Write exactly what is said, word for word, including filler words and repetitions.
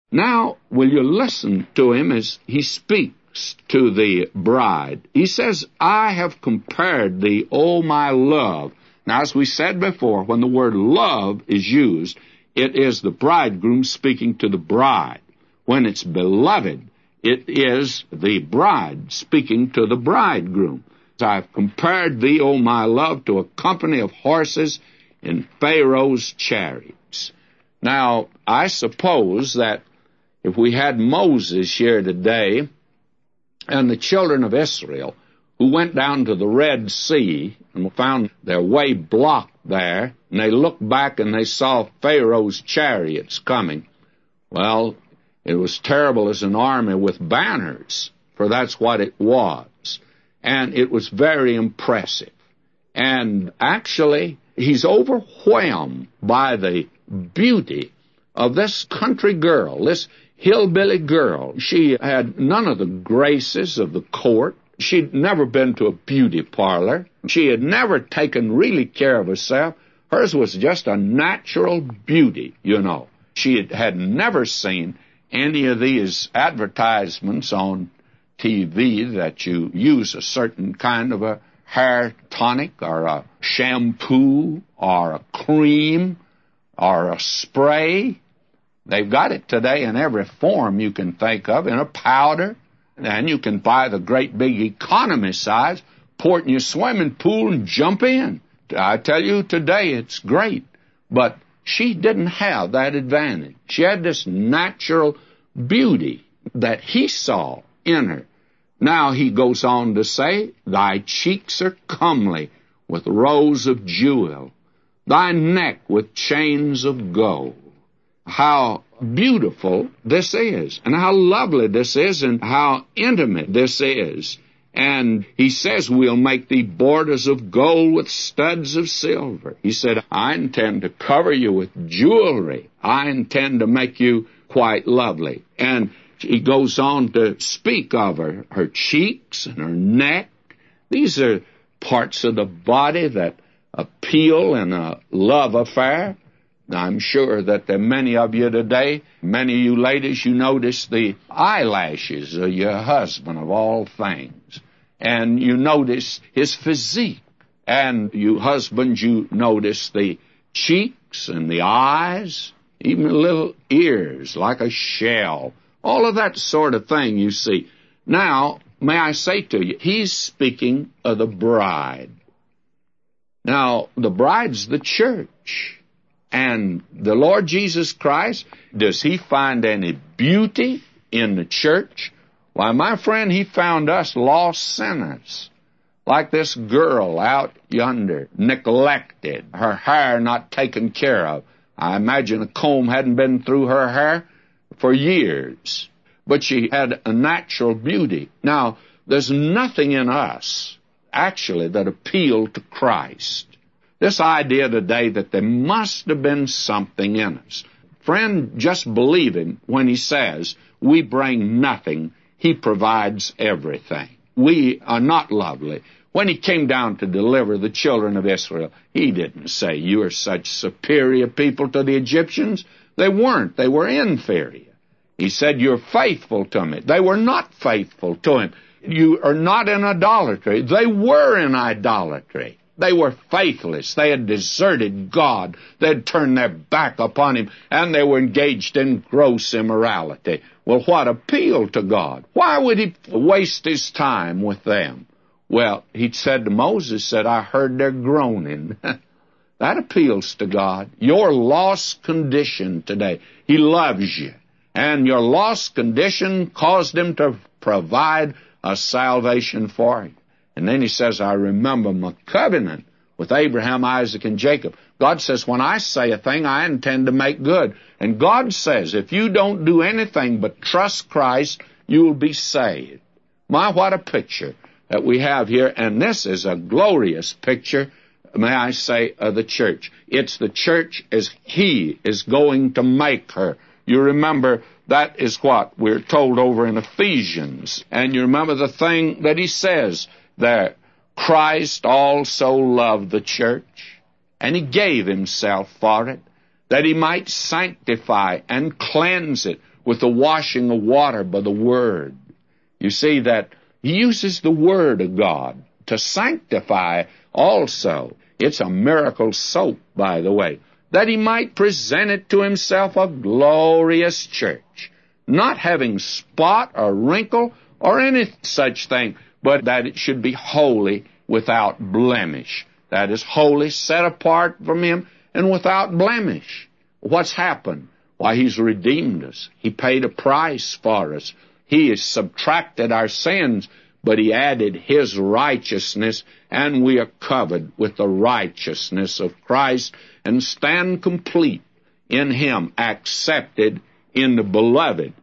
Now, will you listen to him as he speaks to the bride? He says, I have compared thee, O my love. Now, as we said before, when the word love is used, it is the bridegroom speaking to the bride. When it's beloved, it is the bride speaking to the bridegroom. I've compared thee, O my love, to a company of horses in Pharaoh's chariots. Now, I suppose that if we had Moses here today and the children of Israel who went down to the Red Sea and found their way blocked there, and they looked back and they saw Pharaoh's chariots coming, well, it was terrible as an army with banners, for that's what it was. And it was very impressive. And actually, he's overwhelmed by the beauty of this country girl, this hillbilly girl. She had none of the graces of the court. She'd never been to a beauty parlor. She had never taken really care of herself. Hers was just a natural beauty, you know. She had, had never seen any of these advertisements on T V that you use a certain kind of a hair tonic or a shampoo or a cream or a spray. They've got it today in every form you can think of, in a powder, and you can buy the great big economy size, pour it in your swimming pool and jump in. I tell you, today it's great. But she didn't have that advantage. She had this natural beauty that he saw in her. Now he goes on to say, thy cheeks are comely with rows of jewel, thy neck with chains of gold. How beautiful this is, and how lovely this is, and how intimate this is. And he says, we'll make thee borders of gold with studs of silver. He said, I intend to cover you with jewelry. I intend to make you quite lovely. And he goes on to speak of her, her cheeks and her neck. These are parts of the body that appeal in a love affair. I'm sure that there are many of you today, many of you ladies, you notice the eyelashes of your husband of all things. And you notice his physique. And you husbands, you notice the cheeks and the eyes, even the little ears like a shell. All of that sort of thing, you see. Now, may I say to you, he's speaking of the bride. Now, the bride's the church. And the Lord Jesus Christ, does he find any beauty in the church? Why, my friend, he found us lost sinners, like this girl out yonder, neglected, her hair not taken care of. I imagine a comb hadn't been through her hair for years, but she had a natural beauty. Now, there's nothing in us, actually, that appealed to Christ. This idea today that there must have been something in us. Friend, just believe him when he says, we bring nothing, he provides everything. We are not lovely. When he came down to deliver the children of Israel, he didn't say, you are such superior people to the Egyptians. They weren't. They were inferior. He said, you're faithful to me. They were not faithful to him. You are not in idolatry. They were in idolatry. They were faithless. They had deserted God. They had turned their back upon him, and they were engaged in gross immorality. Well, what appealed to God? Why would he waste his time with them? Well, he said to Moses, said, I heard their groaning. That appeals to God. Your lost condition today. He loves you. And your lost condition caused him to provide a salvation for you. And then he says, I remember my covenant with Abraham, Isaac, and Jacob. God says, when I say a thing, I intend to make good. And God says, if you don't do anything but trust Christ, you will be saved. My, what a picture that we have here. And this is a glorious picture, may I say, of the church. It's the church as he is going to make her. You remember, that is what we're told over in Ephesians. And you remember the thing that he says there, Christ also loved the church, and he gave himself for it, that he might sanctify and cleanse it with the washing of water by the Word. You see that He uses the Word of God to sanctify also. It's a miracle soap, by the way, that He might present it to Himself a glorious church, not having spot or wrinkle or any such thing, but that it should be holy, without blemish. That is, holy, set apart from Him, and without blemish. What's happened? Why, He's redeemed us. He paid a price for us. He has subtracted our sins, but He added His righteousness, and we are covered with the righteousness of Christ and stand complete in Him, accepted in the Beloved.